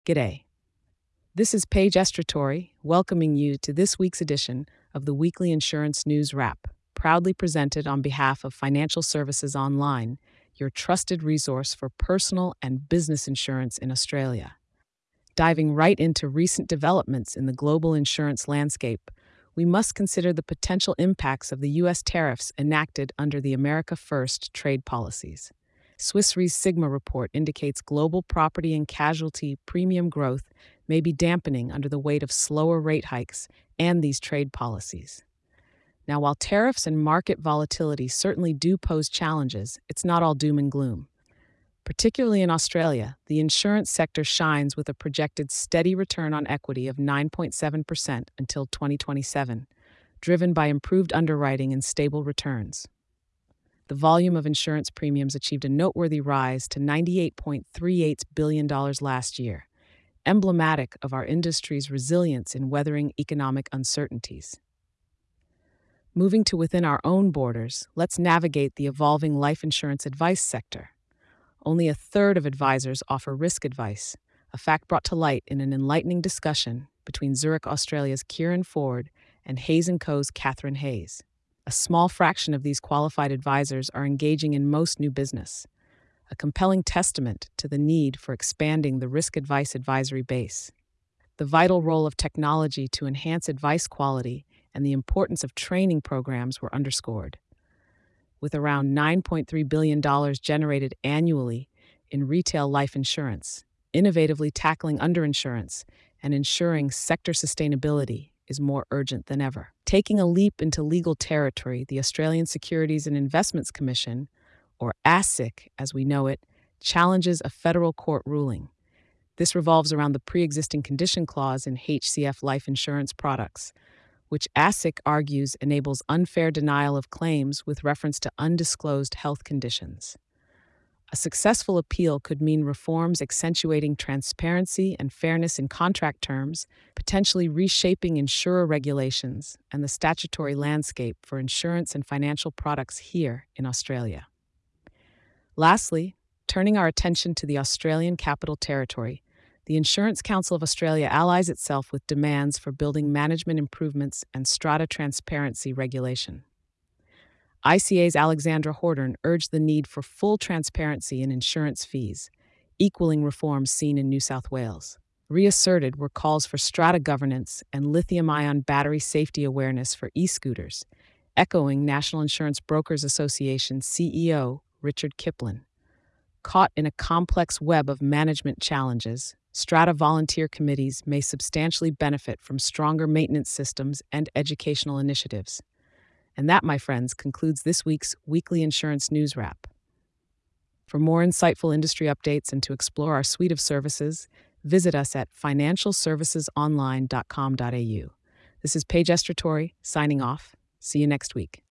G'day. This is Paige Estratori welcoming you to this week's edition of the Weekly Insurance News Wrap, proudly presented on behalf of Financial Services Online, your trusted resource for personal and business insurance in Australia. Diving right into recent developments in the global insurance landscape, we must consider the potential impacts of the U.S. tariffs enacted under the America First trade policies. Swiss Re's Sigma report indicates global property and casualty premium growth may be dampening under the weight of slower rate hikes and these trade policies. Now, while tariffs and market volatility certainly do pose challenges, it's not all doom and gloom. Particularly in Australia, the insurance sector shines with a projected steady return on equity of 9.7% until 2027, driven by improved underwriting and stable returns. The volume of insurance premiums achieved a noteworthy rise to $98.38 billion last year, emblematic of our industry's resilience in weathering economic uncertainties. Moving to within our own borders, let's navigate the evolving life insurance advice sector. Only a third of advisors offer risk advice, a fact brought to light in an enlightening discussion between Zurich, Australia's Kieran Ford and Hayes & Co.'s Catherine Hayes. A small fraction of these qualified advisors are engaging in most new business, a compelling testament to the need for expanding the risk advice advisory base. The vital role of technology to enhance advice quality and the importance of training programs were underscored. With around $9.3 billion generated annually in retail life insurance, innovatively tackling underinsurance and ensuring sector sustainability is more urgent than ever. Taking a leap into legal territory, the Australian Securities and Investments Commission, or ASIC as we know it, challenges a federal court ruling. This revolves around the pre-existing condition clause in HCF life insurance products, which ASIC argues enables unfair denial of claims with reference to undisclosed health conditions. A successful appeal could mean reforms accentuating transparency and fairness in contract terms, potentially reshaping insurer regulations and the statutory landscape for insurance and financial products here in Australia. Lastly, turning our attention to the Australian Capital Territory, the Insurance Council of Australia allies itself with demands for building management improvements and strata transparency regulation. ICA's Alexandra Horton urged the need for full transparency in insurance fees, equaling reforms seen in New South Wales. Reasserted were calls for strata governance and lithium-ion battery safety awareness for e-scooters, echoing National Insurance Brokers Association CEO Richard Kiplin. Caught in a complex web of management challenges, strata volunteer committees may substantially benefit from stronger maintenance systems and educational initiatives. And that, my friends, concludes this week's Weekly Insurance News Wrap. For more insightful industry updates and to explore our suite of services, visit us at financialservicesonline.com.au. This is Paige Estratori, signing off. See you next week.